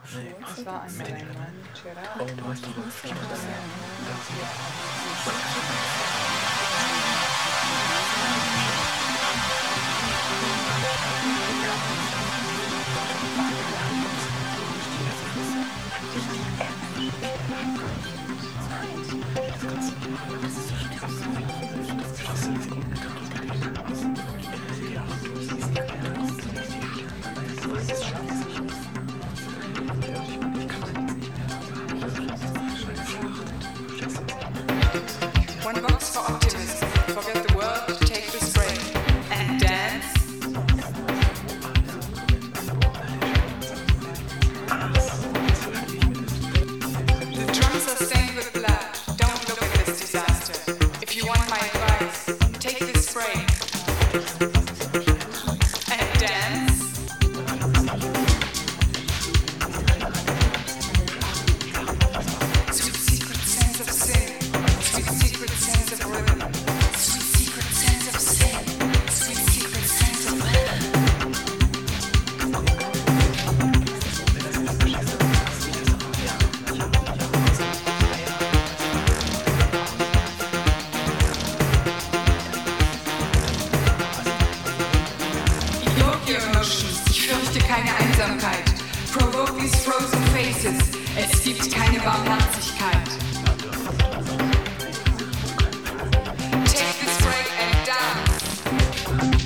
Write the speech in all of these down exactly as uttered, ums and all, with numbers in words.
Es war einmal ein Mann, Gerard. Oh, du weißt doch, was ich meine. One box for optimism. Forget the world, take this break. And dance. The drums are stained with blood. Don't look at this disaster. If you want my advice, take this break. And dance. Sweet secret sense of sin. Sweet secret sense of rhythm. Sweet secret sense of sin. Sweet secret sense of rhythm. Evoke your emotions. Ich fürchte keine Einsamkeit. Provoke these frozen faces. Es gibt keine Barmherzigkeit. Take this break and dance.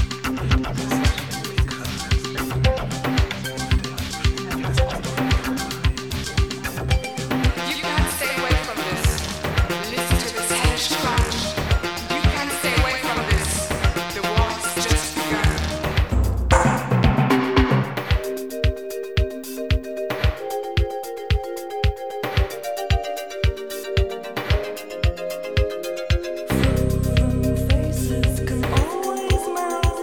You can't stay away from this. Listen to this hellish crunch. You can't stay away from this. The war's just begun. Faces can always melt.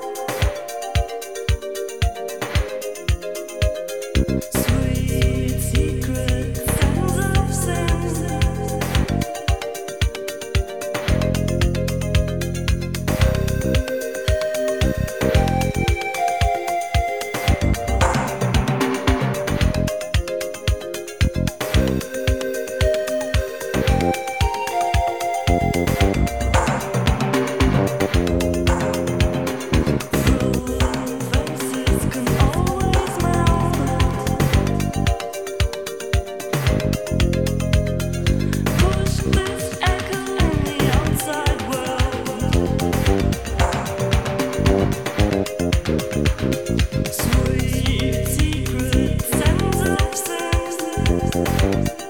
Sweet secret sense of sin. Faces can always melt. Push this echo in the outside world. Sweet secret sense of sin.